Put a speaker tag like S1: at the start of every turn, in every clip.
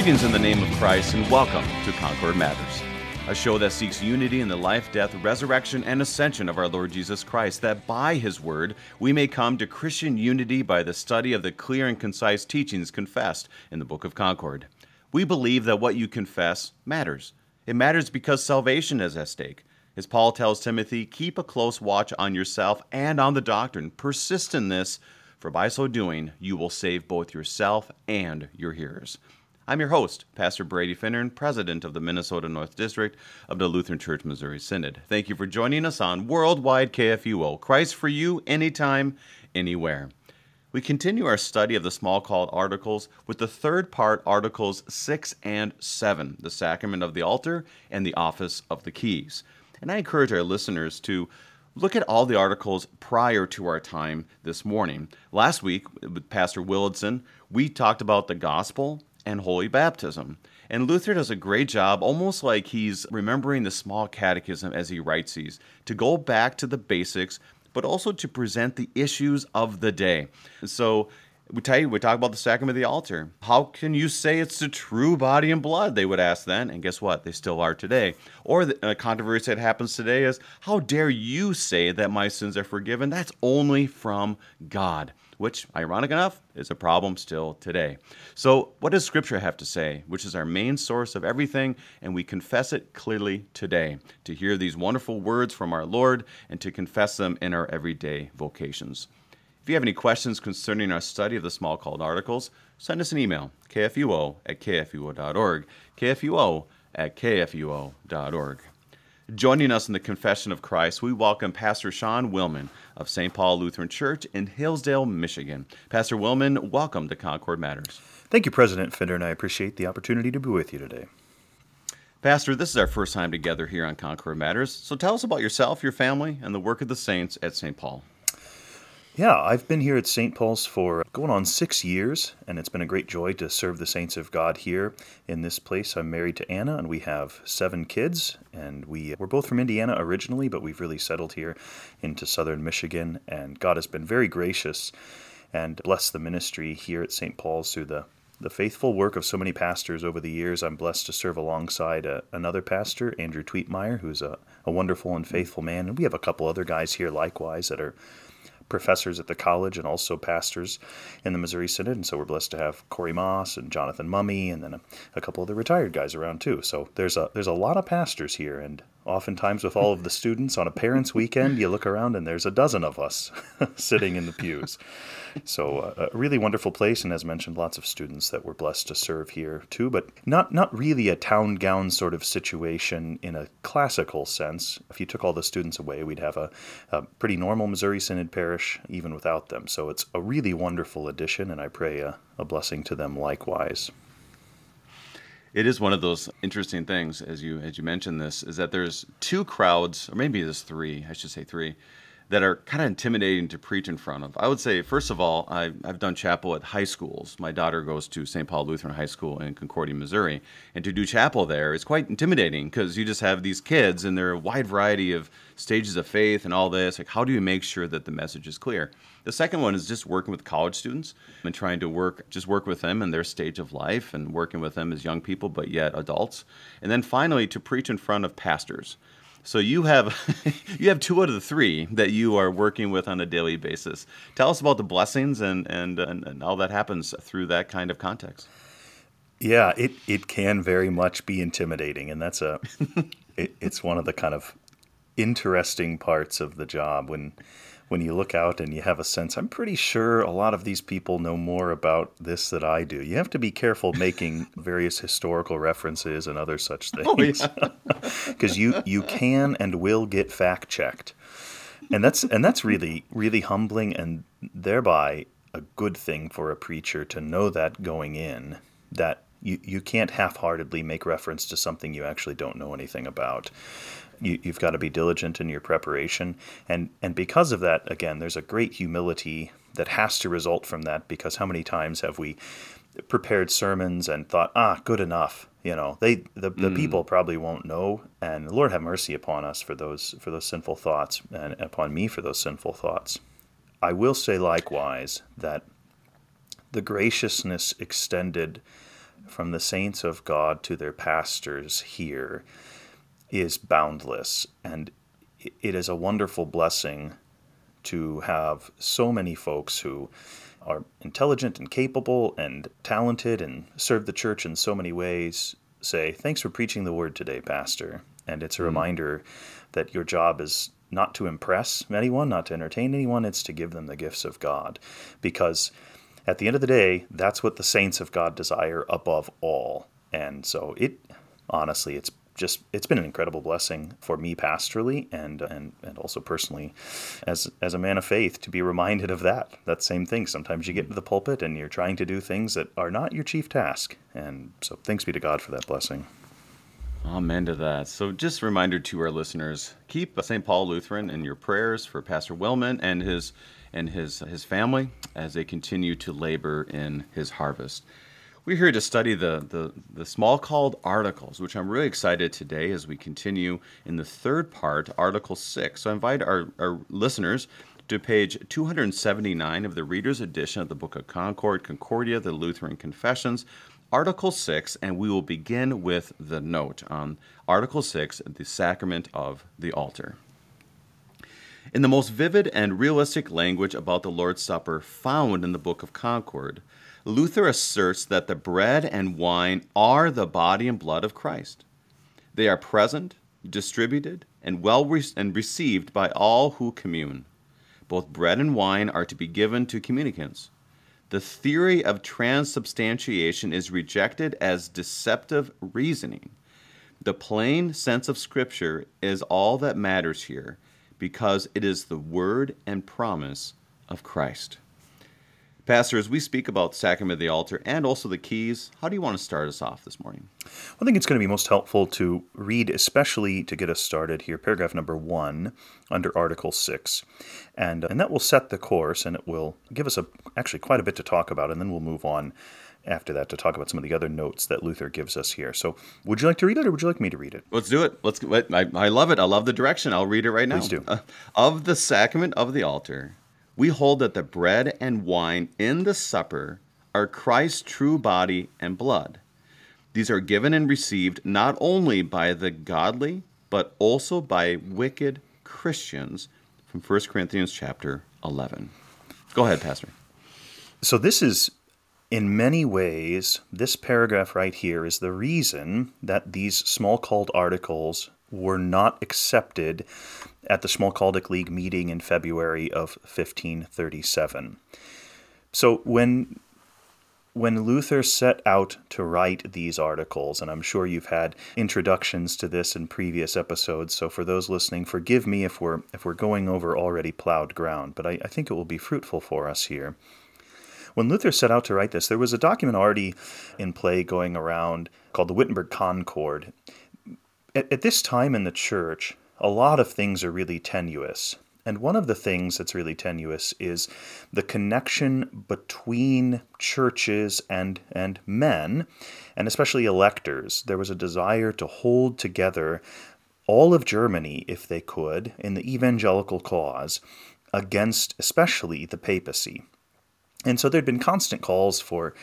S1: Greetings in the name of Christ and welcome to Concord Matters, a show that seeks unity in the life, death, resurrection, and ascension of our Lord Jesus Christ, that by His Word we may come to Christian unity by the study of the clear and concise teachings confessed in the Book of Concord. We believe that what you confess matters. It matters because salvation is at stake. As Paul tells Timothy, keep a close watch on yourself and on the doctrine. Persist in this, for by so doing you will save both yourself and your hearers. I'm your host, Pastor Brady Finnern, President of the Minnesota North District of the Lutheran Church Missouri Synod. Thank you for joining us on Worldwide KFUO, Christ for you, anytime, anywhere. We continue our study of the small called articles with the third part, Articles 6 and 7, the sacrament of the altar and the office of the keys. And I encourage our listeners to look at all the articles prior to our time this morning. Last week, with Pastor Willardson, we talked about the gospel and holy baptism. And Luther does a great job, almost like he's remembering the small catechism as he writes these, to go back to the basics, but also to present the issues of the day. So we talk about the sacrament of the altar. How can you say it's the true body and blood? They would ask then, and guess what? They still are today. Or a controversy that happens today is, how dare you say that my sins are forgiven? That's only from God, which, ironic enough, is a problem still today. So what does Scripture have to say, which is our main source of everything, and we confess it clearly today, to hear these wonderful words from our Lord and to confess them in our everyday vocations. If you have any questions concerning our study of the small called articles, send us an email, kfuo@kfuo.org, kfuo@kfuo.org. Joining us in the Confession of Christ, we welcome Pastor Sean Willman of St. Paul Lutheran Church in Hillsdale, Michigan. Pastor Willman, welcome to Concord Matters.
S2: Thank you, President Finder, and I appreciate the opportunity to be with you today.
S1: Pastor, this is our first time together here on Concord Matters, so tell us about yourself, your family, and the work of the saints at St. Paul.
S2: Yeah, I've been here at St. Paul's for going on 6 years, and it's been a great joy to serve the saints of God here in this place. I'm married to Anna, and we have 7 kids, and we're both from Indiana originally, but we've really settled here into southern Michigan, and God has been very gracious and blessed the ministry here at St. Paul's through the faithful work of so many pastors over the years. I'm blessed to serve alongside another pastor, Andrew Tweetmeyer, who's a wonderful and faithful man, and we have a couple other guys here likewise that are professors at the college and also pastors in the Missouri Synod, and so we're blessed to have Corey Moss and Jonathan Mummy and then a couple of the retired guys around too. So there's a lot of pastors here, and oftentimes with all of the students on a parents' weekend, you look around and there's a dozen of us sitting in the pews. So a really wonderful place, and as mentioned, lots of students that we're blessed to serve here too, but not really a town gown sort of situation in a classical sense. If you took all the students away, we'd have a pretty normal Missouri Synod parish even without them. So it's a really wonderful addition, and I pray a blessing to them likewise.
S1: It is one of those interesting things, as you mentioned this, is that there's 2 crowds, or maybe there's 3, I should say 3, that are kind of intimidating to preach in front of. I would say, first of all, I've done chapel at high schools. My daughter goes to St. Paul Lutheran High School in Concordia, Missouri, and to do chapel there is quite intimidating because you just have these kids and there are a wide variety of stages of faith and all this. Like, how do you make sure that the message is clear? The second one is just working with college students and trying to work with them in their stage of life and working with them as young people, but yet adults. And then finally, to preach in front of pastors. So you have 2 out of the 3 that you are working with on a daily basis. Tell us about the blessings and all that happens through that kind of context.
S2: Yeah, it can very much be intimidating, and that's it's one of the kind of interesting parts of the job when you look out and you have a sense, I'm pretty sure a lot of these people know more about this than I do. You have to be careful making various historical references and other such things. Because you can and will get fact-checked. And that's really, really humbling and thereby a good thing for a preacher to know that going in, that you can't half-heartedly make reference to something you actually don't know anything about. You've got to be diligent in your preparation. And because of that, again, there's a great humility that has to result from that, because how many times have we prepared sermons and thought, good enough. The people probably won't know, and the Lord have mercy upon us for those sinful thoughts, and upon me for those sinful thoughts. I will say likewise that the graciousness extended from the saints of God to their pastors here is boundless. And it is a wonderful blessing to have so many folks who are intelligent and capable and talented and serve the church in so many ways say, "Thanks for preaching the word today, Pastor." And it's a reminder that your job is not to impress anyone, not to entertain anyone, it's to give them the gifts of God. Because at the end of the day, that's what the saints of God desire above all. And so honestly, it's been an incredible blessing for me pastorally and also personally as a man of faith to be reminded of that same thing. Sometimes you get into the pulpit and you're trying to do things that are not your chief task. And so thanks be to God for that blessing.
S1: Amen to that. So just a reminder to our listeners, keep St. Paul Lutheran in your prayers for Pastor Willman and his family as they continue to labor in his harvest. We're here to study the small-called articles, which I'm really excited today as we continue in the third part, Article 6. So I invite our listeners to page 279 of the Reader's Edition of the Book of Concordia, the Lutheran Confessions, Article 6, and we will begin with the note on Article 6, the Sacrament of the Altar. In the most vivid and realistic language about the Lord's Supper found in the Book of Concord, Luther asserts that the bread and wine are the body and blood of Christ. They are present, distributed, and received by all who commune. Both bread and wine are to be given to communicants. The theory of transubstantiation is rejected as deceptive reasoning. The plain sense of Scripture is all that matters here, because it is the word and promise of Christ. Pastor, as we speak about Sacrament of the Altar and also the keys, how do you want to start us off this morning?
S2: I think it's going to be most helpful to read, especially to get us started here, paragraph number 1 under Article 6. And that will set the course, and it will give us actually quite a bit to talk about, and then we'll move on after that to talk about some of the other notes that Luther gives us here. So would you like to read it, or would you like me to read it?
S1: Let's do it. I love it. I love the direction. I'll read it right now.
S2: Please do.
S1: Of the Sacrament of the Altar, we hold that the bread and wine in the supper are Christ's true body and blood. These are given and received not only by the godly, but also by wicked Christians, from 1 Corinthians chapter 11. Go ahead, Pastor.
S2: So this is, in many ways, this paragraph right here is the reason that these small-called articles were not accepted at the Schmalkaldic League meeting in February of 1537. So when Luther set out to write these articles, and I'm sure you've had introductions to this in previous episodes, so for those listening, forgive me if we're going over already plowed ground, but I think it will be fruitful for us here. When Luther set out to write this, there was a document already in play going around called the Wittenberg Concord. At this time in the church, a lot of things are really tenuous. And one of the things that's really tenuous is the connection between churches and men, and especially electors. There was a desire to hold together all of Germany, if they could, in the evangelical cause, against especially the papacy. And so there'd been constant calls for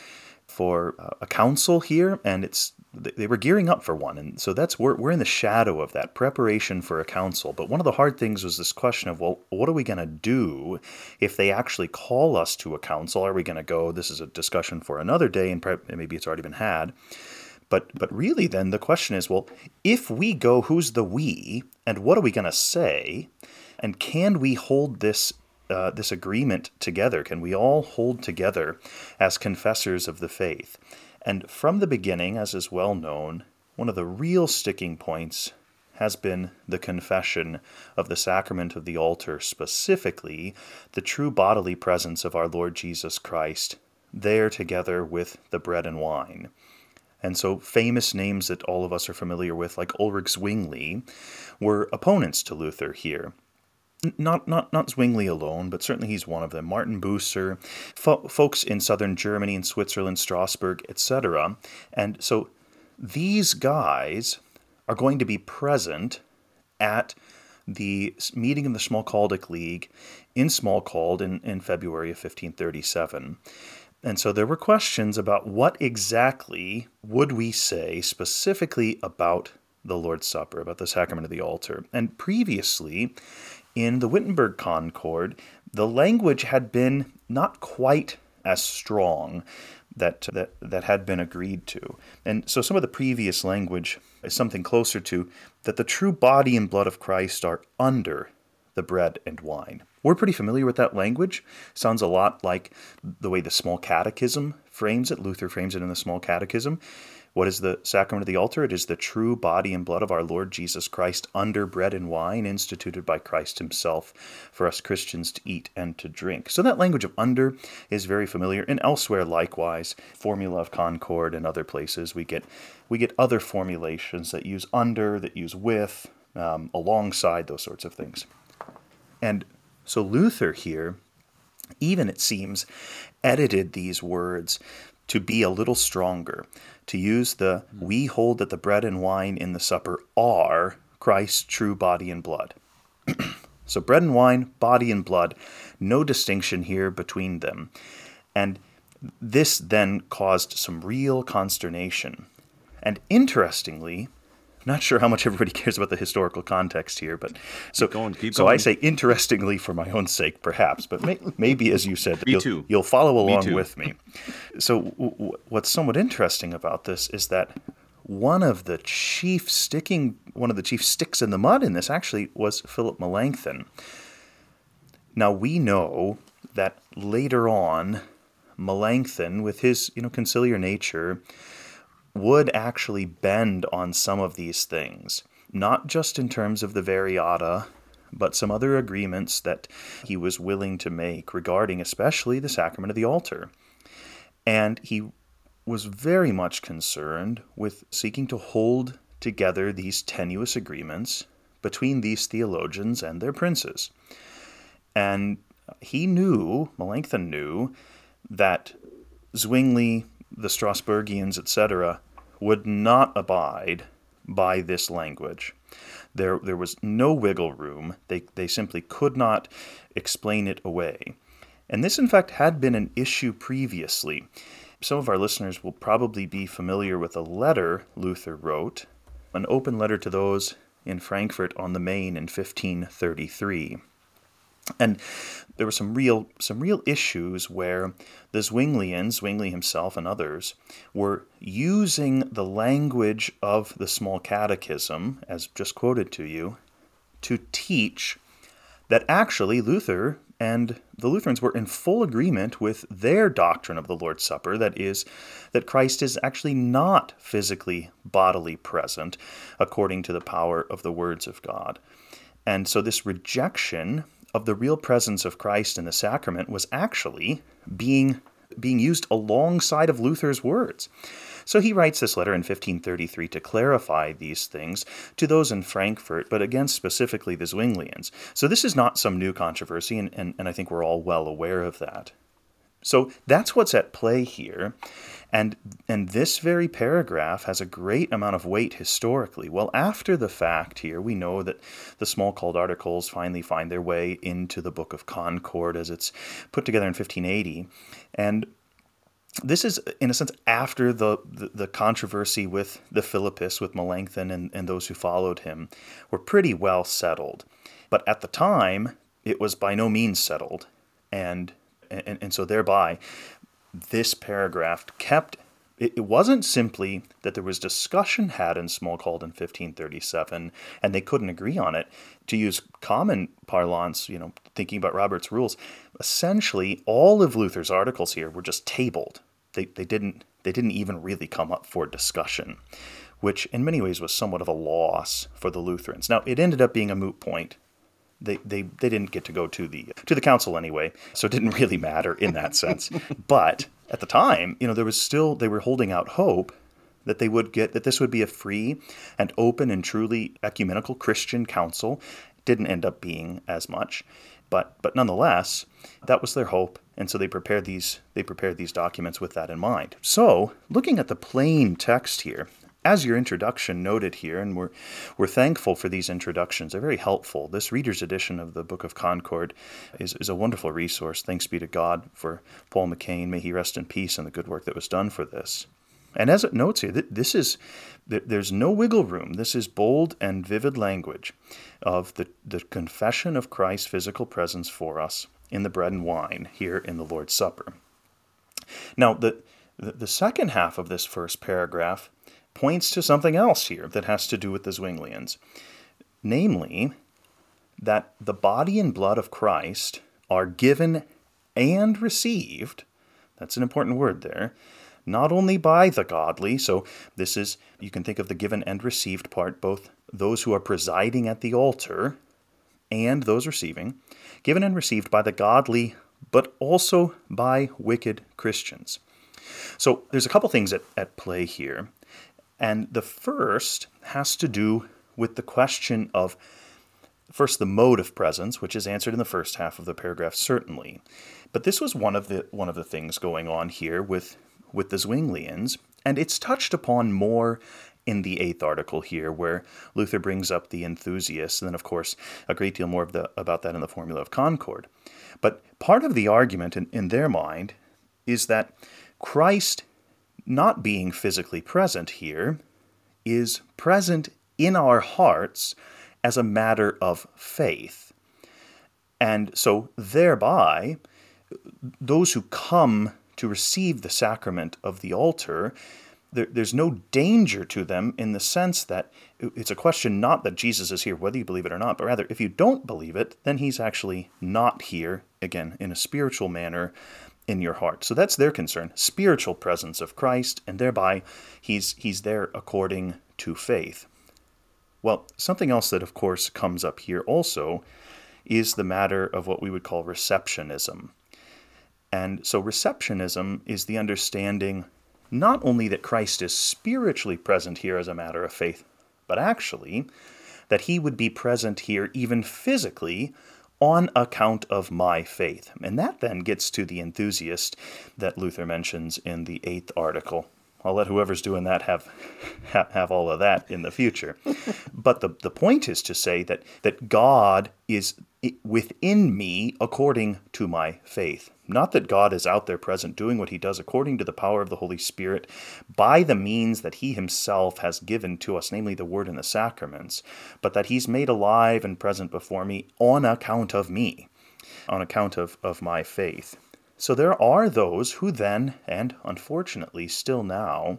S2: a council here, and they were gearing up for one, and so we're in the shadow of that preparation for a council. But one of the hard things was this question of, well, what are we going to do if they actually call us to a council? Are we going to go? This is a discussion for another day, and maybe it's already been had. But really, then the question is, well, if we go, who's the we, and what are we going to say, and can we hold this agreement together? Can we all hold together as confessors of the faith? And from the beginning, as is well known, one of the real sticking points has been the confession of the sacrament of the altar, specifically the true bodily presence of our Lord Jesus Christ, there together with the bread and wine. And so famous names that all of us are familiar with, like Ulrich Zwingli, were opponents to Luther here. Not Zwingli alone, but certainly he's one of them. Martin Bucer, folks in southern Germany and Switzerland, Strasbourg, etc. And so these guys are going to be present at the meeting of the Schmalkaldic League in Schmalkald in February of 1537. And so there were questions about what exactly would we say specifically about the Lord's Supper, about the sacrament of the altar. And previously, in the Wittenberg Concord, the language had been not quite as strong that had been agreed to. And so some of the previous language is something closer to that the true body and blood of Christ are under the bread and wine. We're pretty familiar with that language. Sounds a lot like the way the Small Catechism frames it. Luther frames it in the Small Catechism. What is the sacrament of the altar? It is the true body and blood of our Lord Jesus Christ under bread and wine, instituted by Christ himself for us Christians to eat and to drink. So that language of under is very familiar. And elsewhere, likewise, Formula of Concord and other places, we get other formulations that use under, that use with, alongside, those sorts of things. And so Luther here, even it seems, edited these words to be a little stronger, to use the "we hold that the bread and wine in the supper are Christ's true body and blood." So bread and wine, body and blood, no distinction here between them. And this then caused some real consternation. And interestingly, I'm not sure how much everybody cares about the historical context here, but
S1: keep going.
S2: So I say interestingly for my own sake, perhaps, but maybe, as you said, you'll follow along with me. So what's somewhat interesting about this is that one of the chief sticks in the mud in this actually was Philip Melanchthon. Now we know that later on, Melanchthon, with his conciliar nature, would actually bend on some of these things, not just in terms of the Variata, but some other agreements that he was willing to make regarding especially the sacrament of the altar. And he was very much concerned with seeking to hold together these tenuous agreements between these theologians and their princes. And Melanchthon knew, that Zwingli, the Strasburgians, etc., would not abide by this language. There was no wiggle room. They simply could not explain it away. And this, in fact, had been an issue previously. Some of our listeners will probably be familiar with a letter Luther wrote, an open letter to those in Frankfurt on the Main in 1533. And there were some real issues where the Zwinglians, Zwingli himself and others, were using the language of the Small Catechism, as just quoted to you, to teach that actually Luther and the Lutherans were in full agreement with their doctrine of the Lord's Supper, that is, that Christ is actually not physically, bodily present, according to the power of the words of God. And so this rejection of the real presence of Christ in the sacrament was actually being used alongside of Luther's words. So he writes this letter in 1533 to clarify these things to those in Frankfurt, but again specifically the Zwinglians. So this is not some new controversy, and I think we're all well aware of that. So that's what's at play here, and this very paragraph has a great amount of weight historically. Well, after the fact here, we know that the Smalcald Articles finally find their way into the Book of Concord as it's put together in 1580, and this is, in a sense, after the controversy with the Philippists, with Melanchthon and those who followed him, were pretty well settled. But at the time, it was by no means settled, and so thereby, this paragraph kept, it wasn't simply that there was discussion had in Smalcald in 1537, and they couldn't agree on it. To use common parlance, thinking about Robert's rules, essentially all of Luther's articles here were just tabled. They didn't even really come up for discussion, which in many ways was somewhat of a loss for the Lutherans. Now, it ended up being a moot point. They didn't get to go to the council anyway, so it didn't really matter in that sense. But at the time, they were holding out hope that this would be a free and open and truly ecumenical Christian council. Didn't end up being as much, but nonetheless, that was their hope, and so they prepared these documents with that in mind. So, looking at the plain text here, as your introduction noted here, and we're thankful for these introductions, they're very helpful. This reader's edition of the Book of Concord is a wonderful resource. Thanks be to God for Paul McCain. May he rest in peace and the good work that was done for this. And as it notes here, there's no wiggle room. This is bold and vivid language of the confession of Christ's physical presence for us in the bread and wine here in the Lord's Supper. Now, the second half of this first paragraph points to something else here that has to do with the Zwinglians. Namely, that the body and blood of Christ are given and received, that's an important word there, not only by the godly, so this is, you can think of the given and received part, both those who are presiding at the altar and those receiving, given and received by the godly, but also by wicked Christians. So there's a couple things at play here. And the first has to do with the question of, first, the mode of presence, which is answered in the first half of the paragraph, certainly. But this was one of the things going on here with the Zwinglians, and it's touched upon more in the 8th article here, where Luther brings up the enthusiasts, and then, of course, a great deal more about that in the Formula of Concord. But part of the argument in their mind is that Christ, not being physically present here, is present in our hearts as a matter of faith. And so thereby, those who come to receive the sacrament of the altar, there's no danger to them in the sense that it's a question not that Jesus is here, whether you believe it or not, but rather if you don't believe it, then he's actually not here, again, in a spiritual manner, in your heart. So that's their concern, spiritual presence of Christ, and thereby he's there according to faith. Well, something else that of course comes up here also is the matter of what we would call receptionism. And so receptionism is the understanding not only that Christ is spiritually present here as a matter of faith, but actually that he would be present here even physically on account of my faith. And that then gets to the enthusiast that Luther mentions in the 8th article. I'll let whoever's doing that have all of that in the future. But the point is to say that God is within me according to my faith. Not that God is out there present doing what he does according to the power of the Holy Spirit by the means that he himself has given to us, namely the Word and the sacraments, but that he's made alive and present before me on account of me, on account of my faith. So there are those who then, and unfortunately still now,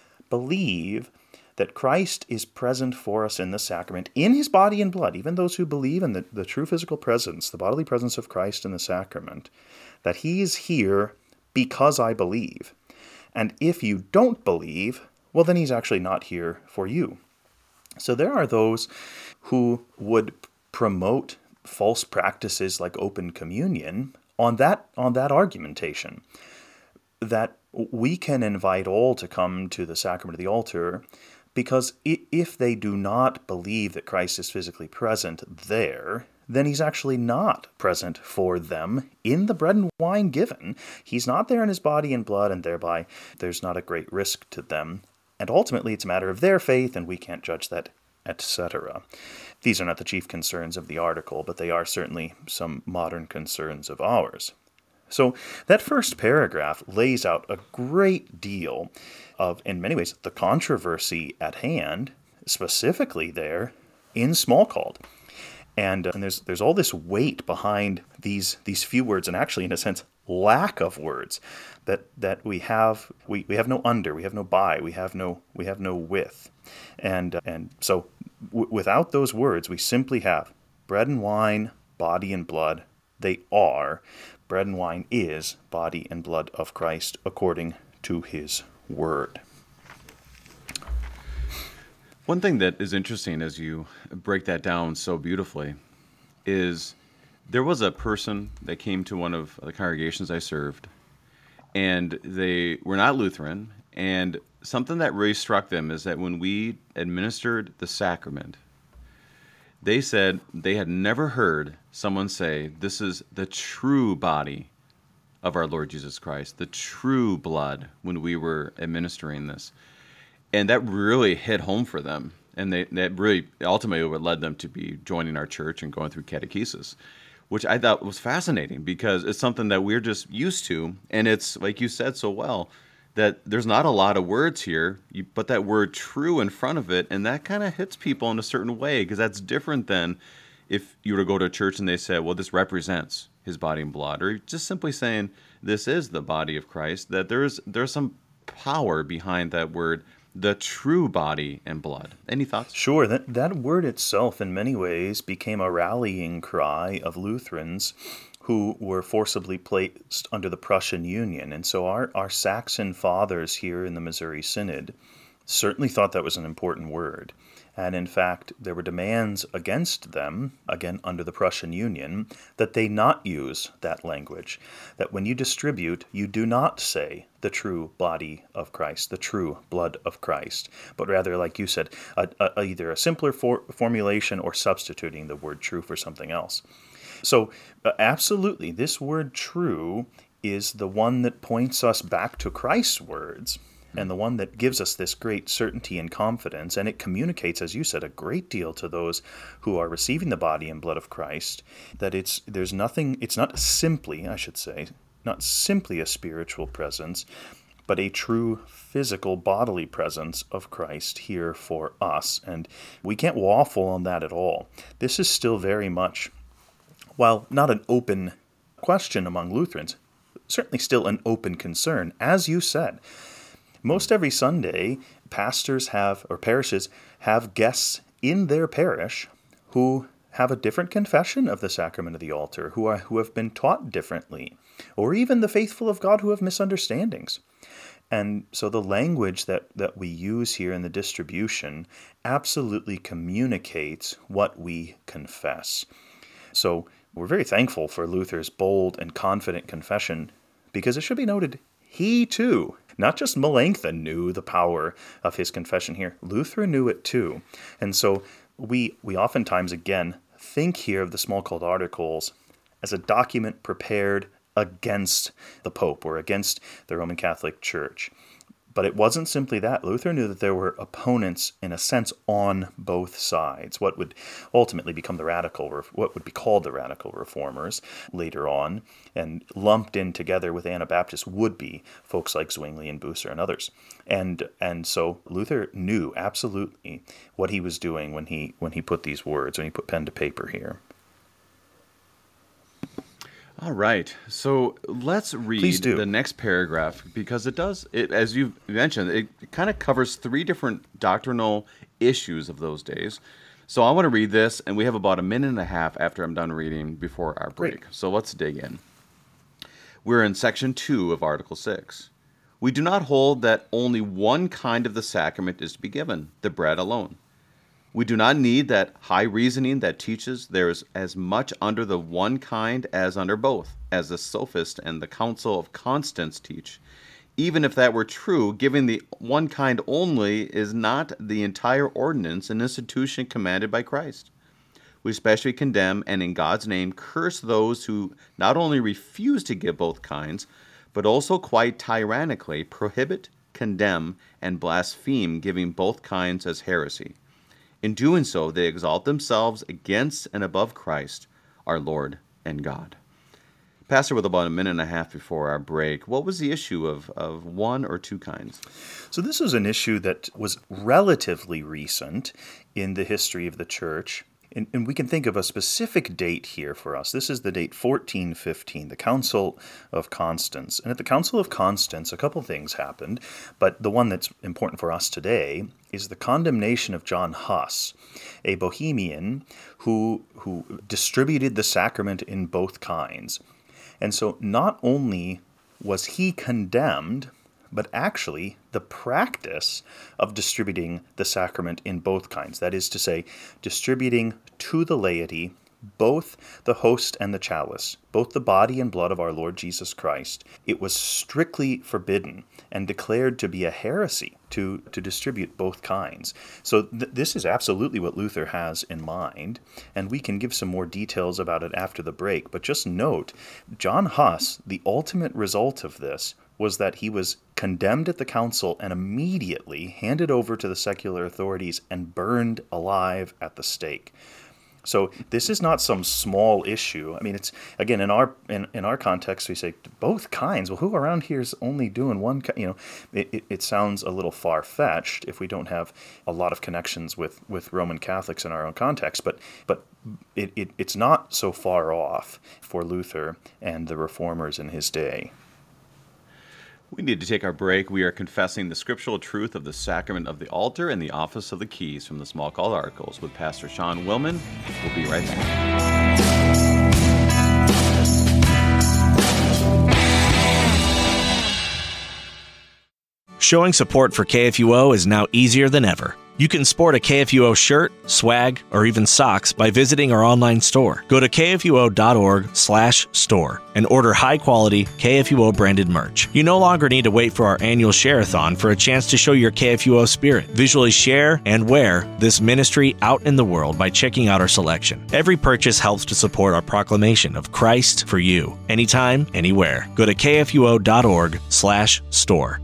S2: believe that Christ is present for us in the sacrament, in his body and blood, even those who believe in the true physical presence, the bodily presence of Christ in the sacrament, that he is here because I believe. And if you don't believe, well, then he's actually not here for you. So there are those who would promote false practices like open communion on that argumentation, that we can invite all to come to the sacrament of the altar because if they do not believe that Christ is physically present there, then he's actually not present for them in the bread and wine given. He's not there in his body and blood, and thereby there's not a great risk to them. And ultimately it's a matter of their faith, and we can't judge that, etc. These are not the chief concerns of the article, but they are certainly some modern concerns of ours. So that first paragraph lays out a great deal of, in many ways, the controversy at hand, specifically there in Smalcald. And there's all this weight behind these few words, and actually, in a sense, lack of words that we have. We have no under, we have no by, we have no with, and so without those words, we simply have bread and wine, body and blood. They are. Bread and wine is body and blood of Christ according to his word.
S1: One thing that is interesting as you break that down so beautifully is there was a person that came to one of the congregations I served, and they were not Lutheran, and something that really struck them is that when we administered the sacrament, they said they had never heard someone say, "This is the true body of our Lord Jesus Christ, the true blood," when we were administering this. And that really hit home for them. And that really ultimately what led them to be joining our church and going through catechesis, which I thought was fascinating because it's something that we're just used to. And it's, like you said so well, that there's not a lot of words here. You put that word true in front of it, and that kind of hits people in a certain way because that's different than if you were to go to a church and they said, well, this represents his body and blood, or just simply saying this is the body of Christ, that there's some power behind that word, the true body and blood. Any thoughts?
S2: Sure, that word itself in many ways became a rallying cry of Lutherans who were forcibly placed under the Prussian Union. And so our Saxon fathers here in the Missouri Synod certainly thought that was an important word. And in fact, there were demands against them, again under the Prussian Union, that they not use that language. That when you distribute, you do not say the true body of Christ, the true blood of Christ, but rather, like you said, either a simpler formulation or substituting the word true for something else. So absolutely, this word true is the one that points us back to Christ's words, and the one that gives us this great certainty and confidence, and it communicates, as you said, a great deal to those who are receiving the body and blood of Christ, that it's not simply, I should say, not simply a spiritual presence, but a true physical bodily presence of Christ here for us. And we can't waffle on that at all. This is still very much, while not an open question among Lutherans, certainly still an open concern, as you said. Most every Sunday, pastors parishes have guests in their parish who have a different confession of the sacrament of the altar, who have been taught differently, or even the faithful of God who have misunderstandings. And so the language that we use here in the distribution absolutely communicates what we confess. So we're very thankful for Luther's bold and confident confession, because it should be noted, he too, not just Melanchthon knew the power of his confession here, Luther knew it too. And so we oftentimes, again, think here of the Smalcald Articles as a document prepared against the Pope or against the Roman Catholic Church. But it wasn't simply that. Luther knew that there were opponents, in a sense, on both sides. What would ultimately become what would be called the radical reformers later on, and lumped in together with Anabaptists would be folks like Zwingli and Bucer and others. And so Luther knew absolutely what he was doing when he put these words, when he put pen to paper here.
S1: All right. So let's read the next paragraph, because as you mentioned, it kind of covers three different doctrinal issues of those days. So I want to read this, and we have about a minute and a half after I'm done reading before our break.
S2: Great.
S1: So let's dig in. We're in section 2 of Article 6. We do not hold that only one kind of the sacrament is to be given, the bread alone. We do not need that high reasoning that teaches there is as much under the one kind as under both, as the Sophist and the Council of Constance teach. Even if that were true, giving the one kind only is not the entire ordinance and institution commanded by Christ. We especially condemn and in God's name curse those who not only refuse to give both kinds, but also quite tyrannically prohibit, condemn, and blaspheme giving both kinds as heresy. In doing so, they exalt themselves against and above Christ, our Lord and God. Pastor, with about a minute and a half before our break, what was the issue of one or two kinds?
S2: So this is an issue that was relatively recent in the history of the Church. And we can think of a specific date here for us. This is the date 1415, the Council of Constance. And at the Council of Constance, a couple things happened, but the one that's important for us today is the condemnation of John Huss, a Bohemian who distributed the sacrament in both kinds. And so not only was he condemned, but actually the practice of distributing the sacrament in both kinds, that is to say, distributing to the laity both the host and the chalice, both the body and blood of our Lord Jesus Christ, it was strictly forbidden and declared to be a heresy to distribute both kinds. So this is absolutely what Luther has in mind, and we can give some more details about it after the break. But just note, John Huss, the ultimate result of this, was that he was condemned at the council and immediately handed over to the secular authorities and burned alive at the stake. So this is not some small issue. I mean, it's, again, in our context, we say both kinds. Well, who around here is only doing one kind? You know, it sounds a little far-fetched if we don't have a lot of connections with Roman Catholics in our own context. But it's not so far off for Luther and the reformers in his day.
S1: We need to take our break. We are confessing the scriptural truth of the sacrament of the altar and the office of the keys from the Smalcald Articles with Pastor Sean Willman. We'll be right back.
S3: Showing support for KFUO is now easier than ever. You can sport a KFUO shirt, swag, or even socks by visiting our online store. Go to kfuo.org/store and order high-quality KFUO-branded merch. You no longer need to wait for our annual share-a-thon for a chance to show your KFUO spirit. Visually share and wear this ministry out in the world by checking out our selection. Every purchase helps to support our proclamation of Christ for you, anytime, anywhere. Go to kfuo.org/store.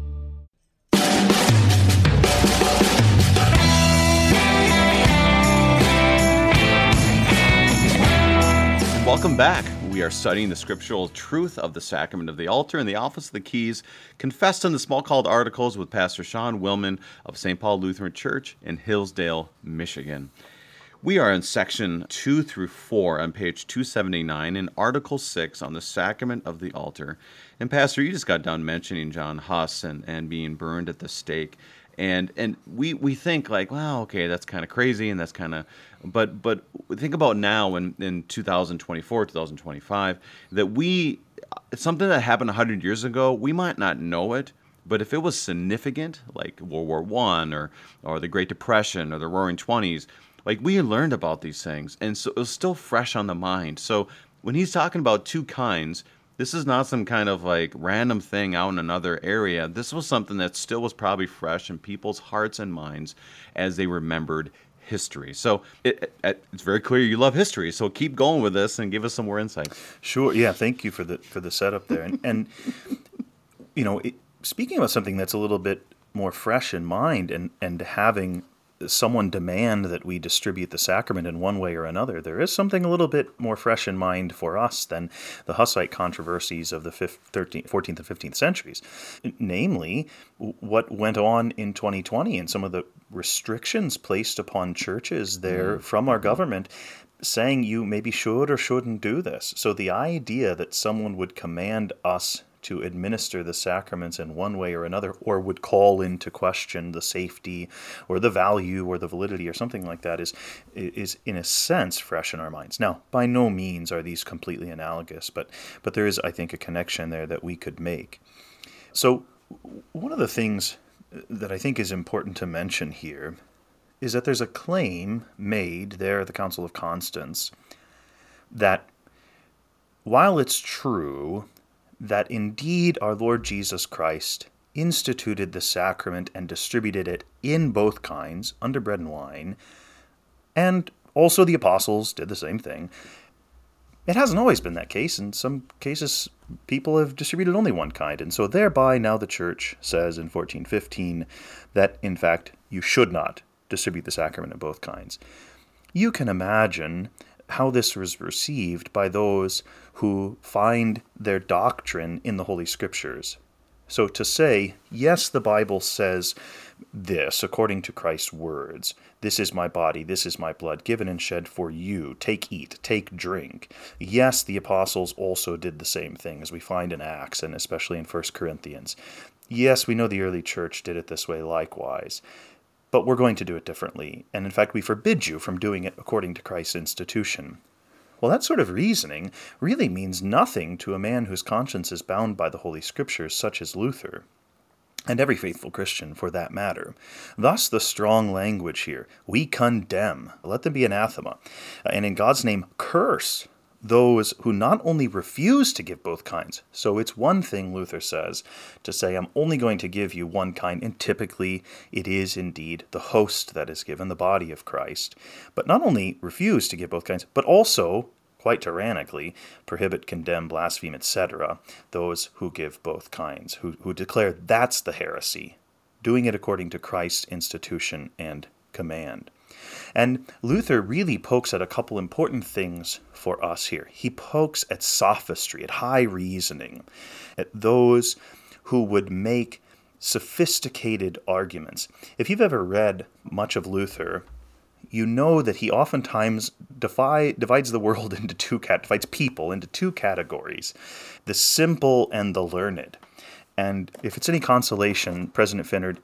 S1: Welcome back. We are studying the scriptural truth of the sacrament of the altar and the office of the keys, confessed in the Smalcald Articles with Pastor Sean Willman of St. Paul Lutheran Church in Hillsdale, Michigan. We are in section 2 through 4 on page 279 in Article 6 on the sacrament of the altar. And Pastor, you just got done mentioning John Huss and being burned at the stake. And we think like, wow, okay, that's kind of crazy, and that's kind of, but think about now in 2024, 2025, that it's something that happened 100 years ago. We might not know it, but if it was significant, like World War I or the Great Depression or the Roaring '20s, like we learned about these things, and so it was still fresh on the mind. So when he's talking about two kinds, this is not some kind of like random thing out in another area. This was something that still was probably fresh in people's hearts and minds as they remembered history. So it's very clear you love history. So keep going with this and give us some more insight.
S2: Sure. Yeah. Thank you for the setup there. And you know, speaking about something that's a little bit more fresh in mind and having someone demand that we distribute the sacrament in one way or another, there is something a little bit more fresh in mind for us than the Hussite controversies of the 14th and 15th centuries. Namely, what went on in 2020 and some of the restrictions placed upon churches there from our government, saying you maybe should or shouldn't do this. So the idea that someone would command us to administer the sacraments in one way or another, or would call into question the safety or the value or the validity or something like that is in a sense fresh in our minds. Now, by no means are these completely analogous, but there is, I think, a connection there that we could make. So one of the things that I think is important to mention here is that there's a claim made there at the Council of Constance that while it's true that indeed our Lord Jesus Christ instituted the sacrament and distributed it in both kinds, under bread and wine, and also the apostles did the same thing, it hasn't always been that case. In some cases, people have distributed only one kind, and so thereby now the Church says in 1415 that, in fact, you should not distribute the sacrament in both kinds. You can imagine how this was received by those who find their doctrine in the Holy Scriptures. So to say, yes, the Bible says this according to Christ's words, this is my body, this is my blood, given and shed for you, take, eat, take, drink. Yes, the apostles also did the same thing, as we find in Acts and especially in 1 Corinthians. Yes, we know the early church did it this way likewise. But we're going to do it differently, and in fact we forbid you from doing it according to Christ's institution. Well, that sort of reasoning really means nothing to a man whose conscience is bound by the Holy Scriptures, such as Luther, and every faithful Christian for that matter. Thus the strong language here, we condemn, let them be anathema, and in God's name curse those who not only refuse to give both kinds. So it's one thing, Luther says, to say, I'm only going to give you one kind, and typically it is indeed the host that is given, the body of Christ. But not only refuse to give both kinds, but also quite tyrannically, prohibit, condemn, blaspheme, etc., those who give both kinds, who declare that's the heresy, doing it according to Christ's institution and command. And Luther really pokes at a couple important things for us here. He pokes at sophistry, at high reasoning, at those who would make sophisticated arguments. If you've ever read much of Luther, you know that he oftentimes divides the world divides people into two categories, the simple and the learned. And if it's any consolation, President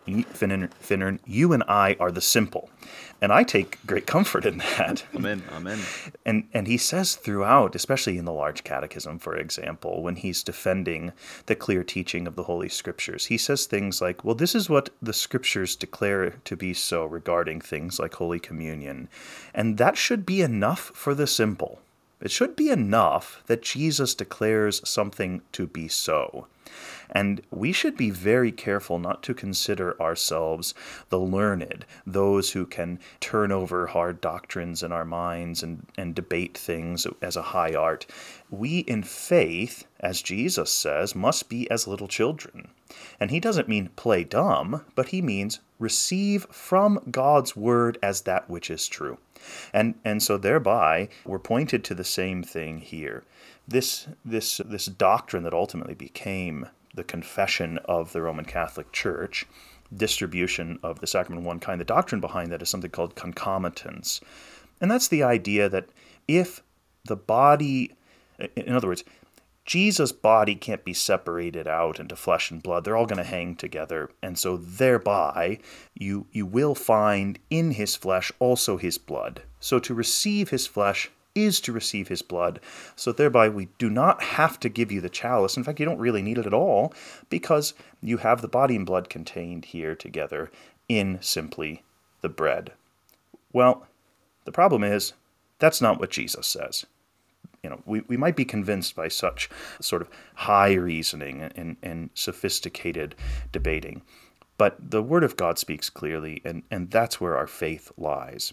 S2: Finnern, you and I are the simple. And I take great comfort in that.
S1: Amen. Amen.
S2: And he says throughout, especially in the Large Catechism, for example, when he's defending the clear teaching of the Holy Scriptures, he says things like, well, this is what the Scriptures declare to be so regarding things like Holy Communion. And that should be enough for the simple. It should be enough that Jesus declares something to be so. And we should be very careful not to consider ourselves the learned, those who can turn over hard doctrines in our minds and debate things as a high art. We in faith, as Jesus says, must be as little children. And he doesn't mean play dumb, but he means receive from God's word as that which is true. And so thereby, we're pointed to the same thing here. This doctrine that ultimately became the confession of the Roman Catholic Church, distribution of the sacrament of one kind, the doctrine behind that is something called concomitance. And that's the idea that if the body, in other words, Jesus' body can't be separated out into flesh and blood. They're all going to hang together. And so thereby, you will find in his flesh also his blood. So to receive his flesh is to receive his blood. So thereby, we do not have to give you the chalice. In fact, you don't really need it at all, because you have the body and blood contained here together in simply the bread. Well, the problem is, that's not what Jesus says. You know, we might be convinced by such sort of high reasoning and sophisticated debating, but the Word of God speaks clearly, and that's where our faith lies.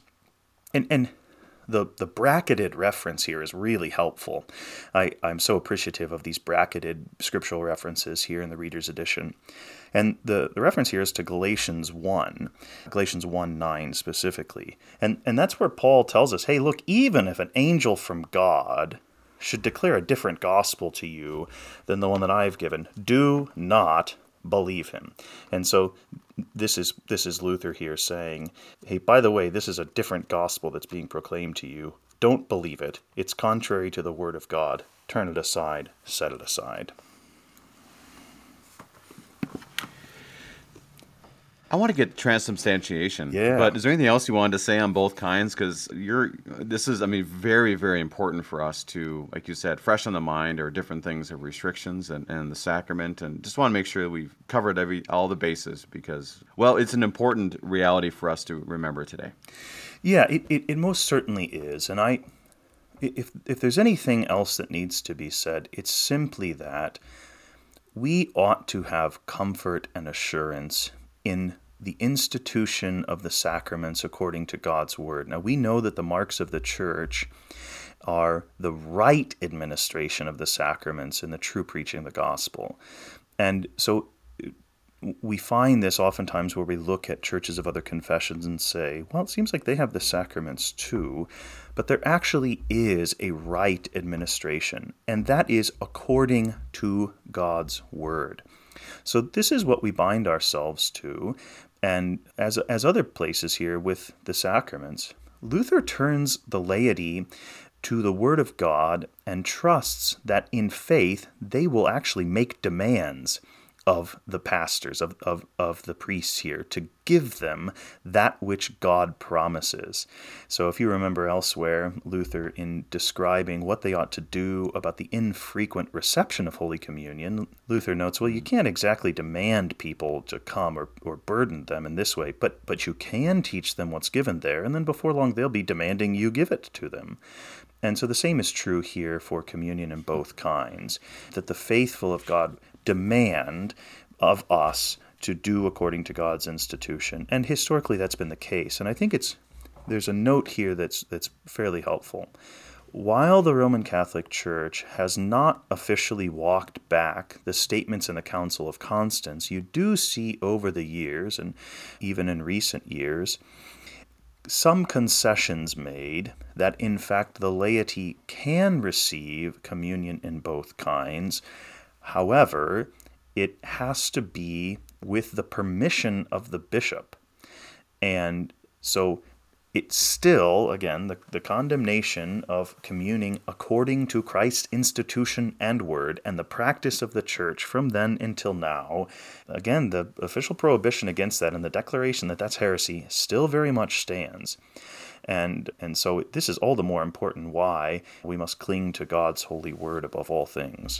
S2: And the bracketed reference here is really helpful. I'm so appreciative of these bracketed scriptural references here in the Reader's Edition. And the reference here is to Galatians 1:9 specifically. And that's where Paul tells us, hey, look, even if an angel from God should declare a different gospel to you than the one that I've given, do not believe him. And so this is Luther here saying, hey, by the way, this is a different gospel that's being proclaimed to you. Don't believe it. It's contrary to the word of God. Turn it aside. Set it aside.
S1: I want to get transubstantiation.
S2: Yeah.
S1: But is there anything else you wanted to say on both kinds? Because this is, very, very important for us to, like you said, fresh on the mind or different things of restrictions and the sacrament. And just want to make sure that we've covered all the bases because, well, it's an important reality for us to remember today.
S2: Yeah, it most certainly is. And if there's anything else that needs to be said, it's simply that we ought to have comfort and assurance in the institution of the sacraments according to God's word. Now, we know that the marks of the church are the right administration of the sacraments and the true preaching of the gospel. And so we find this oftentimes where we look at churches of other confessions and say, well, it seems like they have the sacraments too, but there actually is a right administration, and that is according to God's word. So this is what we bind ourselves to, and as other places here with the sacraments, Luther turns the laity to the Word of God and trusts that in faith they will actually make demands of the pastors, of the priests here, to give them that which God promises. So if you remember elsewhere, Luther, in describing what they ought to do about the infrequent reception of Holy Communion, Luther notes, well, you can't exactly demand people to come or burden them in this way, but you can teach them what's given there, and then before long they'll be demanding you give it to them. And so the same is true here for communion in both kinds, that the faithful of God demand of us to do according to God's institution. And historically that's been the case. And I think there's a note here that's fairly helpful. while the Roman Catholic Church has not officially walked back the statements in the Council of Constance, you do see over the years, and even in recent years, some concessions made that in fact the laity can receive communion in both kinds. However, it has to be with the permission of the bishop. And so it's still, again, the condemnation of communing according to Christ's institution and word and the practice of the church from then until now. Again, the official prohibition against that and the declaration that that's heresy still very much stands. And so this is all the more important why we must cling to God's holy word above all things.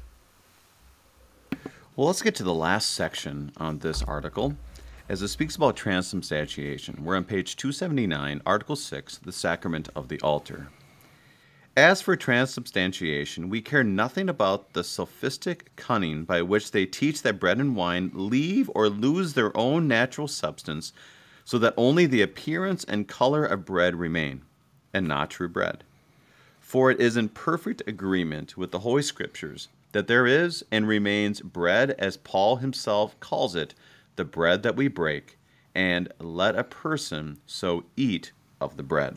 S1: Well, let's get to the last section on this article, as it speaks about transubstantiation. We're on page 279, Article 6, the Sacrament of the Altar. As for transubstantiation, we care nothing about the sophistic cunning by which they teach that bread and wine leave or lose their own natural substance, so that only the appearance and color of bread remain, and not true bread. For it is in perfect agreement with the Holy Scriptures that there is and remains bread, as Paul himself calls it, the bread that we break, and let a person so eat of the bread.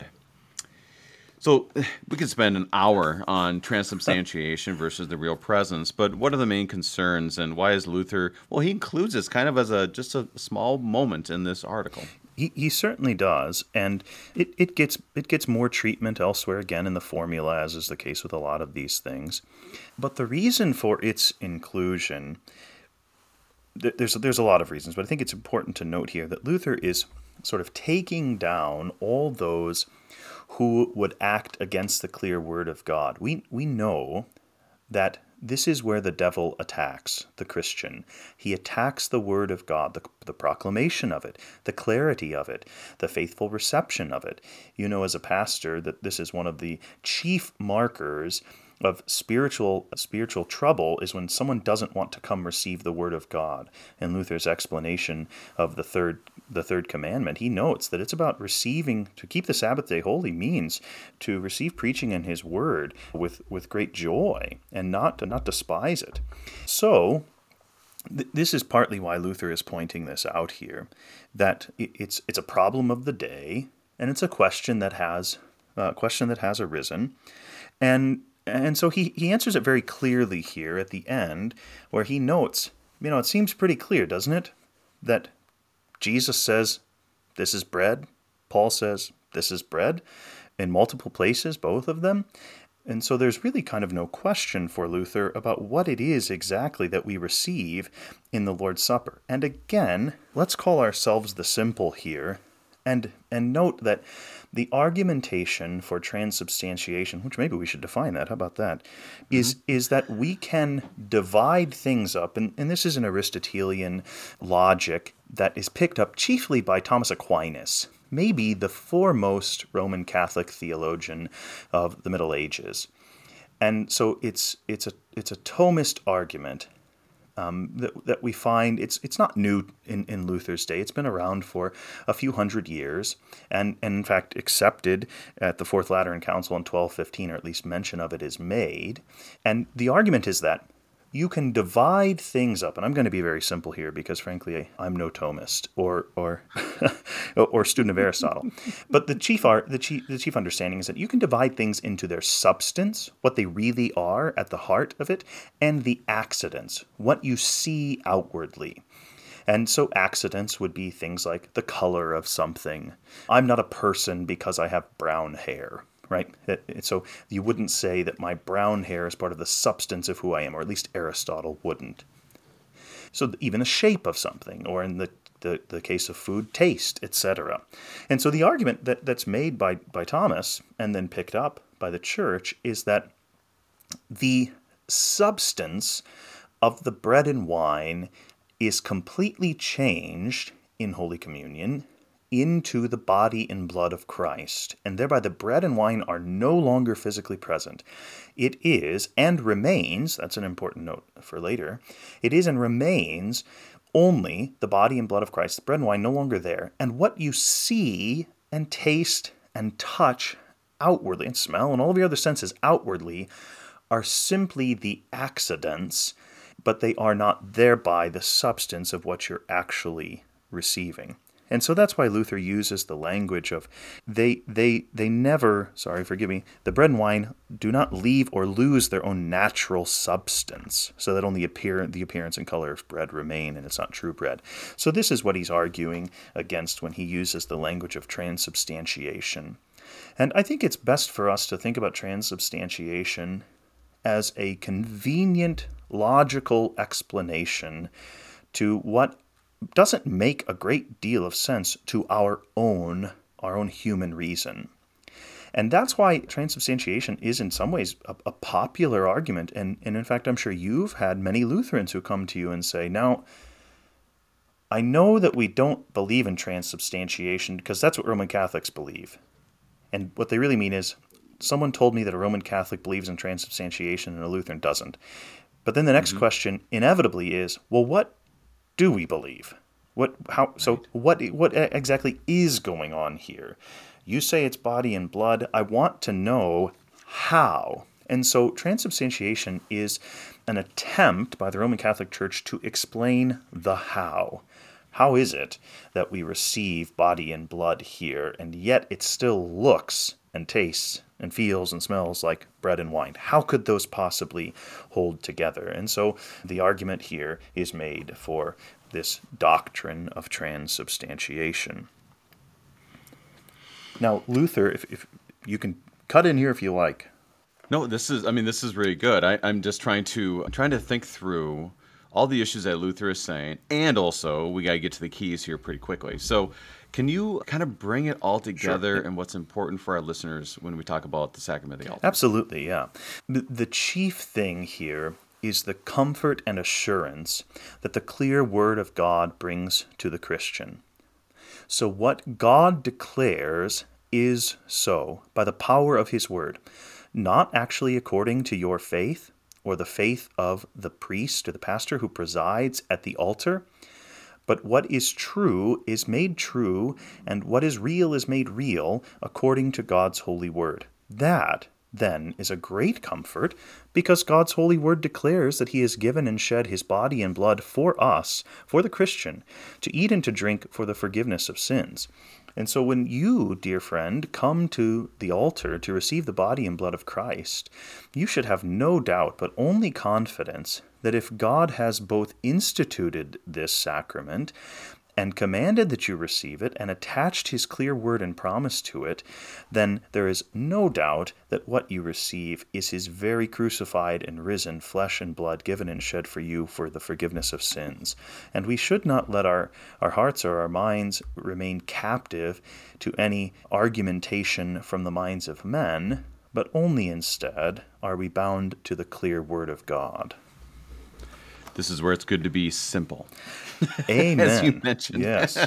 S1: So we could spend an hour on transubstantiation versus the real presence, but what are the main concerns, and why is Luther, well, he includes this kind of as just a small moment in this article.
S2: He certainly does, and it gets more treatment elsewhere, again, in the formula, as is the case with a lot of these things. But the reason for its inclusion, there's a lot of reasons, but I think it's important to note here that Luther is sort of taking down all those who would act against the clear word of God. We know that this is where the devil attacks the Christian. He attacks the word of God, the proclamation of it, the clarity of it, the faithful reception of it. You know, as a pastor, that this is one of the chief markers of spiritual trouble is when someone doesn't want to come receive the word of God. In Luther's explanation of the third commandment, he notes that it's about receiving, to keep the Sabbath day holy means to receive preaching in his word with great joy and not to despise it. So this is partly why Luther is pointing this out here, that it's a problem of the day, and it's a question that has arisen, and so he answers it very clearly here at the end, where he notes, it seems pretty clear, doesn't it, that Jesus says, this is bread. Paul says, this is bread, in multiple places, both of them. And so there's really kind of no question for Luther about what it is exactly that we receive in the Lord's Supper. And again, let's call ourselves the simple here, and note that the argumentation for transubstantiation, which maybe we should define that, how about that, is that we can divide things up, and this is an Aristotelian logic that is picked up chiefly by Thomas Aquinas, maybe the foremost Roman Catholic theologian of the Middle Ages. And so it's a Thomist argument that we find. It's not new in Luther's day. It's been around for a few hundred years, and in fact accepted at the Fourth Lateran Council in 1215, or at least mention of it is made. And the argument is that you can divide things up, and I'm going to be very simple here because, frankly, I'm no Thomist or student of Aristotle. But the chief understanding is that you can divide things into their substance, what they really are at the heart of it, and the accidents, what you see outwardly. And so accidents would be things like the color of something. I'm not a person because I have brown hair. Right? So you wouldn't say that my brown hair is part of the substance of who I am, or at least Aristotle wouldn't. So even the shape of something, or in the case of food, taste, etc. And so the argument that's made by Thomas and then picked up by the church is that the substance of the bread and wine is completely changed in Holy Communion into the body and blood of Christ, and thereby the bread and wine are no longer physically present. It is and remains, that's an important note for later, it is and remains only the body and blood of Christ, the bread and wine no longer there, and what you see and taste and touch outwardly, and smell and all of your other senses outwardly, are simply the accidents, but they are not thereby the substance of what you're actually receiving. And so that's why Luther uses the language of they never, sorry, forgive me, the bread and wine do not leave or lose their own natural substance, so that only the appearance and color of bread remain, and it's not true bread. So this is what he's arguing against when he uses the language of transubstantiation. And I think it's best for us to think about transubstantiation as a convenient, logical explanation to what doesn't make a great deal of sense to our own human reason. And that's why transubstantiation is in some ways a popular argument. And in fact, I'm sure you've had many Lutherans who come to you and say, now, I know that we don't believe in transubstantiation because that's what Roman Catholics believe. And what they really mean is, someone told me that a Roman Catholic believes in transubstantiation and a Lutheran doesn't. But then the next question inevitably is, well, what do we believe? What exactly is going on here? You say it's body and blood. I want to know how. And so transubstantiation is an attempt by the Roman Catholic Church to explain the how. How is it that we receive body and blood here, and yet it still looks and tastes and feels and smells like bread and wine? How could those possibly hold together? And so the argument here is made for this doctrine of transubstantiation. Now, Luther, if you can cut in here if you like.
S1: No, this is really good. I'm just trying to think through all the issues that Luther is saying, and also we got to get to the keys here pretty quickly. So can you kind of bring it all together and what's important for our listeners when we talk about the sacrament of the altar?
S2: Absolutely, yeah. The chief thing here is the comfort and assurance that the clear Word of God brings to the Christian. So what God declares is so by the power of His Word, not actually according to your faith or the faith of the priest or the pastor who presides at the altar, but what is true is made true, and what is made real according to God's holy Word. That then is a great comfort, because God's holy Word declares that He has given and shed His body and blood for us, for the Christian, to eat and to drink for the forgiveness of sins. And so when you, dear friend, come to the altar to receive the body and blood of Christ, you should have no doubt, but only confidence, that if God has both instituted this sacrament and commanded that you receive it, and attached His clear word and promise to it, then there is no doubt that what you receive is His very crucified and risen flesh and blood given and shed for you for the forgiveness of sins. And we should not let our hearts or our minds remain captive to any argumentation from the minds of men, but only instead are we bound to the clear word of God.
S1: This is where it's good to be simple.
S2: Amen.
S1: As you mentioned.
S2: Yes.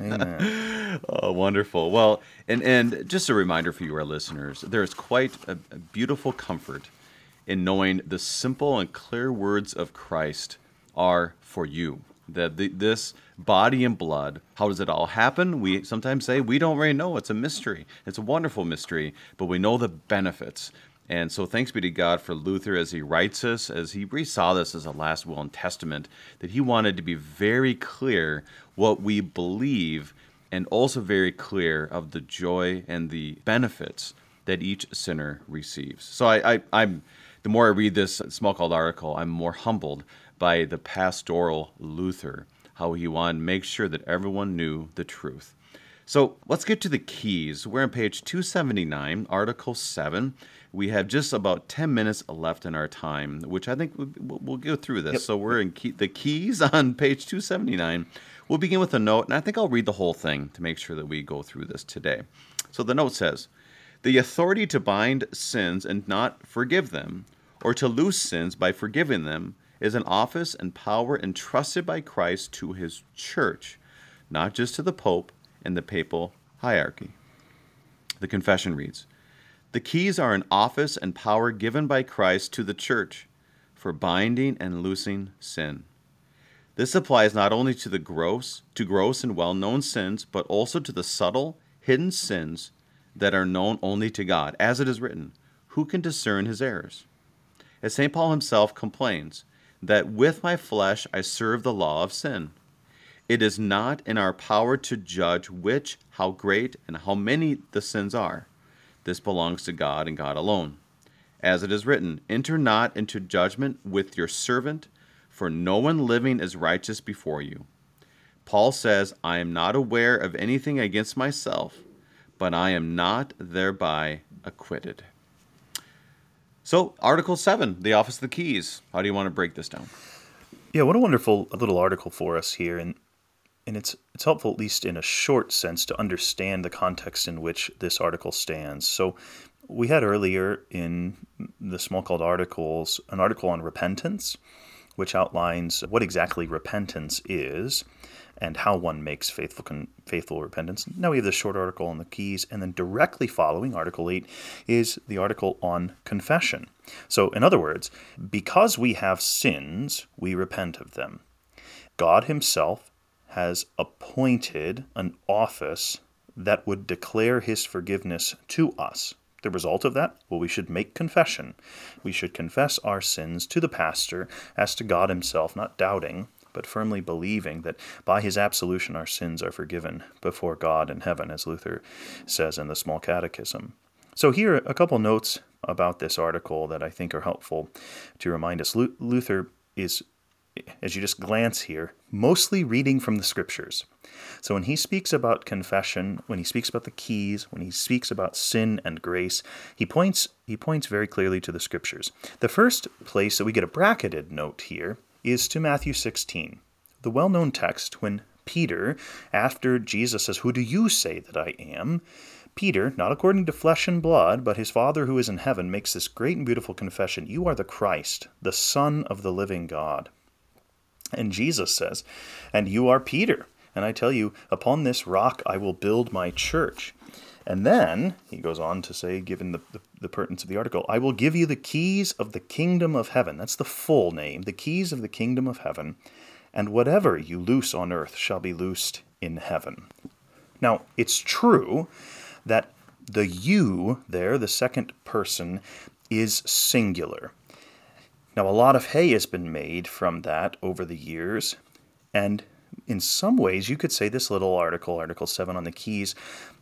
S2: Amen.
S1: Oh, wonderful. Well, and just a reminder for you, our listeners, there is quite a beautiful comfort in knowing the simple and clear words of Christ are for you. That this body and blood, how does it all happen? We sometimes say we don't really know. It's a mystery. It's a wonderful mystery, but we know the benefits. And so thanks be to God for Luther as he writes us, as he resaw this as a last will and testament, that he wanted to be very clear what we believe, and also very clear of the joy and the benefits that each sinner receives. So I'm the more I read this small-called article, I'm more humbled by the pastoral Luther, how he wanted to make sure that everyone knew the truth. So let's get to the keys. We're on page 279, Article 7. We have just about 10 minutes left in our time, which I think we'll go through this. Yep. So we're in the keys on page 279. We'll begin with a note, and I think I'll read the whole thing to make sure that we go through this today. So the note says, "The authority to bind sins and not forgive them, or to loose sins by forgiving them, is an office and power entrusted by Christ to His church, not just to the Pope and the papal hierarchy." The confession reads, "The keys are an office and power given by Christ to the church for binding and loosing sin. This applies not only to gross and well-known sins, but also to the subtle, hidden sins that are known only to God, as it is written, who can discern his errors? As St. Paul himself complains, that with my flesh I serve the law of sin. It is not in our power to judge how great, and how many the sins are. This belongs to God and God alone. As it is written, enter not into judgment with your servant, for no one living is righteous before you. Paul says, I am not aware of anything against myself, but I am not thereby acquitted. So, Article 7, the Office of the Keys. How do you want to break this down?
S2: Yeah, what a wonderful little article for us here, and it's helpful, at least in a short sense, to understand the context in which this article stands. So we had earlier in the Small Called Articles an article on repentance, which outlines what exactly repentance is and how one makes faithful repentance. Now we have this short article on the keys, and then directly following, Article 8, is the article on confession. So in other words, because we have sins, we repent of them. God himself has appointed an office that would declare his forgiveness to us. The result of that? Well, we should make confession. We should confess our sins to the pastor as to God himself, not doubting, but firmly believing that by his absolution our sins are forgiven before God in heaven, as Luther says in the Small Catechism. So here are a couple notes about this article that I think are helpful to remind us. Luther is, as you just glance here, mostly reading from the Scriptures. So when he speaks about confession, when he speaks about the keys, when he speaks about sin and grace, he points very clearly to the Scriptures. The first place that we get a bracketed note here is to Matthew 16, the well-known text when Peter, after Jesus says, "Who do you say that I am?" Peter, not according to flesh and blood, but his Father who is in heaven, makes this great and beautiful confession, "You are the Christ, the Son of the living God." And Jesus says, "And you are Peter, and I tell you, upon this rock I will build my church." And then he goes on to say, given the pertinence of the article, "I will give you the keys of the kingdom of heaven." That's the full name, the keys of the kingdom of heaven. "And whatever you loose on earth shall be loosed in heaven." Now, it's true that the you there, the second person, is singular. Now, a lot of hay has been made from that over the years, and in some ways you could say this little article, Article 7 on the keys,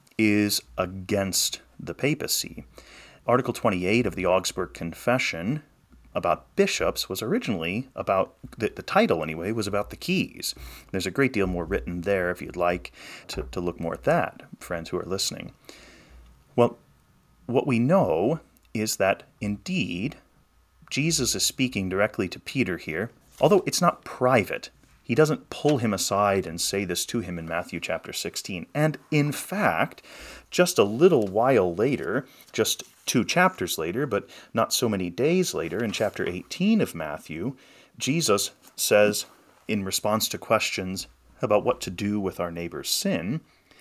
S2: is against the papacy. Article 28 of the Augsburg Confession about bishops was originally about, the title anyway, was about the keys. There's a great deal more written there if you'd like to look more at that, friends who are listening. Well, what we know is that indeed Jesus is speaking directly to Peter here, although it's not private. He doesn't pull him aside and say this to him in Matthew chapter 16. And in fact, just a little while later, just 2 chapters later, but not so many days later, in chapter 18 of Matthew, Jesus says, in response to questions about what to do with our neighbor's sin,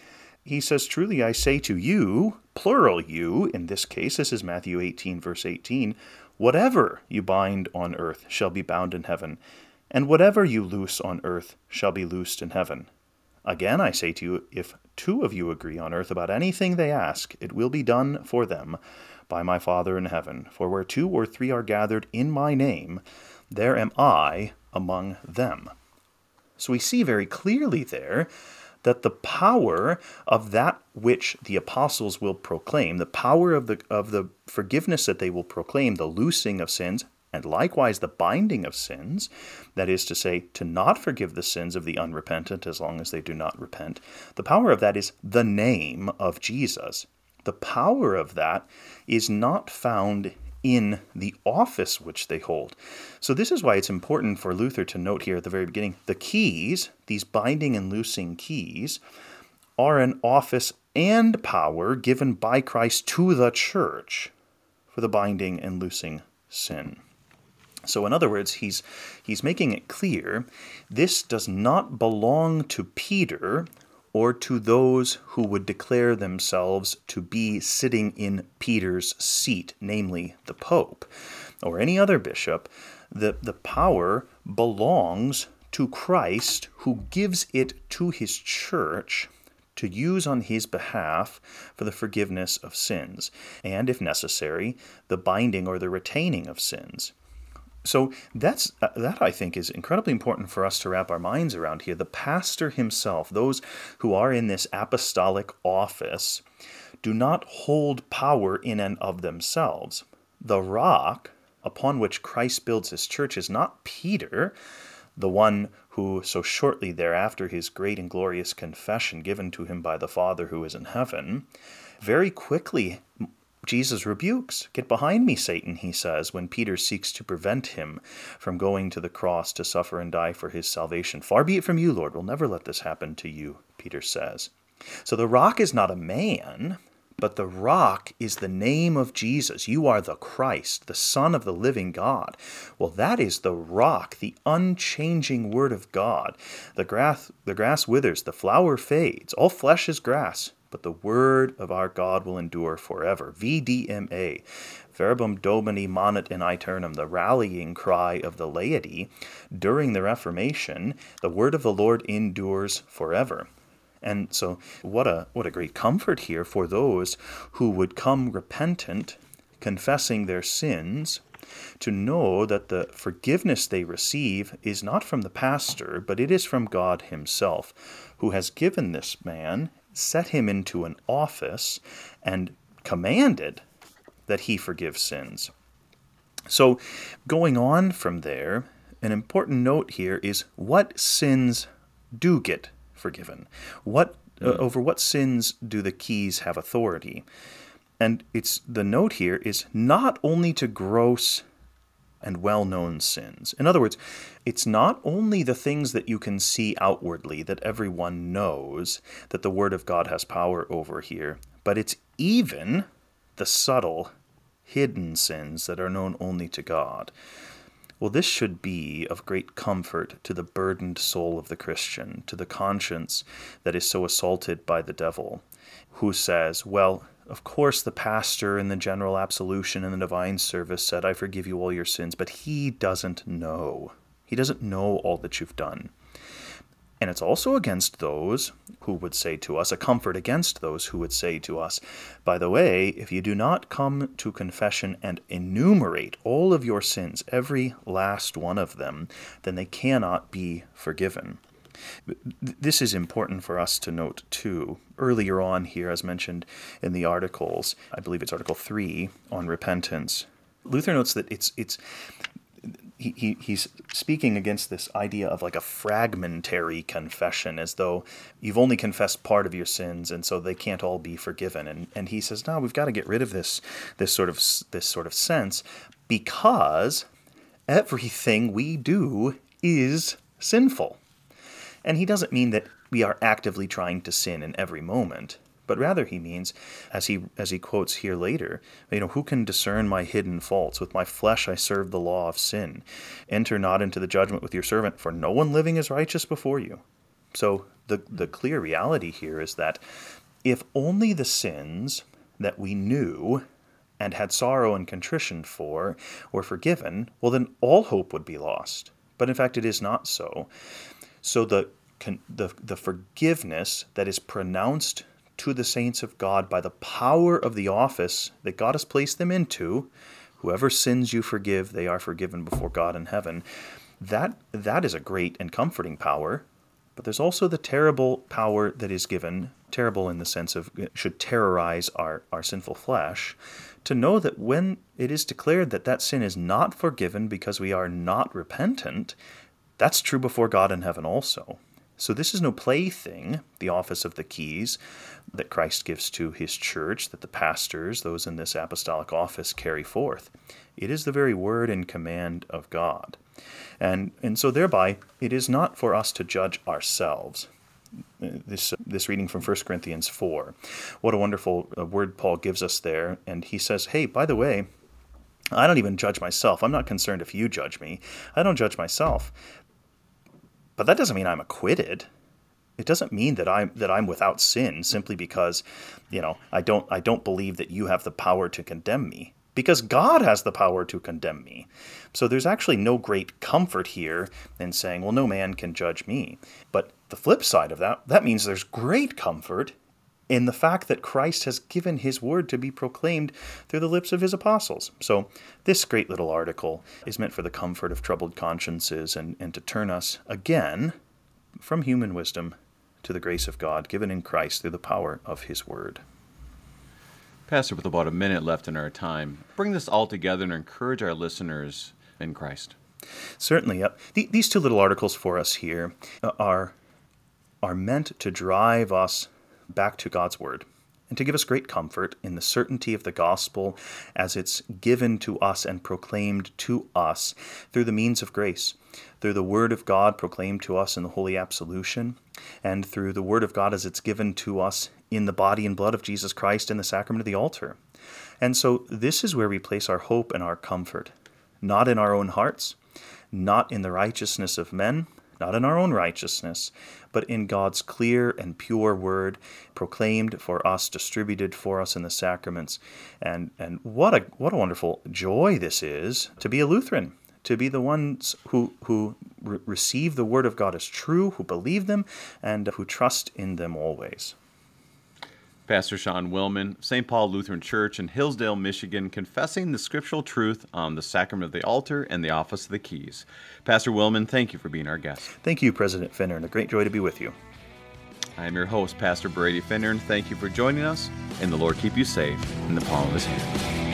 S2: he says, "Truly I say to you," plural you, in this case, this is Matthew 18, verse 18, "whatever you bind on earth shall be bound in heaven, and whatever you loose on earth shall be loosed in heaven. Again, I say to you, if 2 of you agree on earth about anything they ask, it will be done for them by my Father in heaven. For where 2 or 3 are gathered in my name, there am I among them." So we see very clearly there that the power of that which the apostles will proclaim, the power of the forgiveness that they will proclaim, the loosing of sins, and likewise the binding of sins, that is to say, to not forgive the sins of the unrepentant as long as they do not repent, the power of that is the name of Jesus. The power of that is not found in the office which they hold. So this is why it's important for Luther to note here at the very beginning, the keys, these binding and loosing keys, are an office and power given by Christ to the church for the binding and loosing sin. So in other words, he's making it clear this does not belong to Peter or to those who would declare themselves to be sitting in Peter's seat, namely the Pope, or any other bishop. The power belongs to Christ, who gives it to his church to use on his behalf for the forgiveness of sins, and, if necessary, the binding or the retaining of sins. So that I think is incredibly important for us to wrap our minds around here. The pastor himself, those who are in this apostolic office, do not hold power in and of themselves. The rock upon which Christ builds his church is not Peter, the one who so shortly thereafter his great and glorious confession given to him by the Father who is in heaven, very quickly Jesus rebukes. "Get behind me, Satan," he says, when Peter seeks to prevent him from going to the cross to suffer and die for his salvation. "Far be it from you, Lord. We'll never let this happen to you," Peter says. So the rock is not a man, but the rock is the name of Jesus. "You are the Christ, the Son of the living God." Well, that is the rock, the unchanging Word of God. The grass withers, the flower fades, all flesh is grass, but the word of our God will endure forever. VDMA, Verbum Domini manet in aeternum, the rallying cry of the laity during the Reformation. The word of the Lord endures forever. And so what a great comfort here for those who would come repentant, confessing their sins, to know that the forgiveness they receive is not from the pastor, but it is from God himself, who has given this man, set him into an office, and commanded that he forgive sins. So going on from there, an important note here is what sins do get forgiven. Over what sins do the keys have authority? And the note here is not only to gross and well-known sins. In other words, it's not only the things that you can see outwardly that everyone knows that the Word of God has power over here, but it's even the subtle, hidden sins that are known only to God. Well, this should be of great comfort to the burdened soul of the Christian, to the conscience that is so assaulted by the devil, who says, well, of course the pastor in the general absolution in the divine service said, "I forgive you all your sins," but he doesn't know. He doesn't know all that you've done. And it's also against those who would say to us, a comfort against those who would say to us, by the way, if you do not come to confession and enumerate all of your sins, every last one of them, then they cannot be forgiven. This is important for us to note too. Earlier on here, as mentioned in the articles, I believe it's Article 3 on repentance, Luther notes that he's speaking against this idea of like a fragmentary confession, as though you've only confessed part of your sins, and so they can't all be forgiven. And he says, no, we've got to get rid of this sort of sense, because everything we do is sinful. And he doesn't mean that we are actively trying to sin in every moment, but rather he means, as he quotes here later, who can discern my hidden faults? With my flesh I serve the law of sin. Enter not into the judgment with your servant, for no one living is righteous before you. So the clear reality here is that if only the sins that we knew and had sorrow and contrition for were forgiven, well then all hope would be lost. But in fact it is not so. So the forgiveness that is pronounced to the saints of God by the power of the office that God has placed them into, whoever sins you forgive, they are forgiven before God in heaven, that is a great and comforting power. But there's also the terrible power that is given, terrible in the sense of it should terrorize our sinful flesh, to know that when it is declared that sin is not forgiven because we are not repentant, that's true before God in heaven also. So this is no plaything, the office of the keys that Christ gives to his church, that the pastors, those in this apostolic office, carry forth. It is the very word and command of God. And so thereby, it is not for us to judge ourselves. This reading from 1 Corinthians 4, what a wonderful word Paul gives us there. And he says, hey, by the way, I don't even judge myself. I'm not concerned if you judge me. I don't judge myself. But that doesn't mean I'm acquitted. It doesn't mean that I'm without sin simply because, I don't believe that you have the power to condemn me. because God has the power to condemn me. So there's actually no great comfort here in saying, well, no man can judge me. But the flip side of that means there's great comfort in the fact that Christ has given his word to be proclaimed through the lips of his apostles. So this great little article is meant for the comfort of troubled consciences and to turn us again from human wisdom to the grace of God given in Christ through the power of his word.
S1: Pastor, with about a minute left in our time, bring this all together and encourage our listeners in Christ.
S2: Certainly, yep. These two little articles for us here are meant to drive us back to God's word and to give us great comfort in the certainty of the gospel as it's given to us and proclaimed to us through the means of grace, through the word of God proclaimed to us in the Holy Absolution, and through the word of God as it's given to us in the body and blood of Jesus Christ in the sacrament of the altar. And so this is where we place our hope and our comfort, not in our own hearts, not in the righteousness of men, not in our own righteousness, but in God's clear and pure word proclaimed for us, distributed for us in the sacraments. And what a wonderful joy this is to be a Lutheran, to be the ones who receive the word of God as true, who believe them, and who trust in them always.
S1: Pastor Sean Willman, St. Paul Lutheran Church in Hillsdale, Michigan, confessing the scriptural truth on the sacrament of the altar and the office of the keys. Pastor Willman, thank you for being our guest.
S2: Thank you, President Finner, and a great joy to be with you.
S1: I am your host, Pastor Brady Finner, and thank you for joining us, and the Lord keep you safe in the palm of his hand.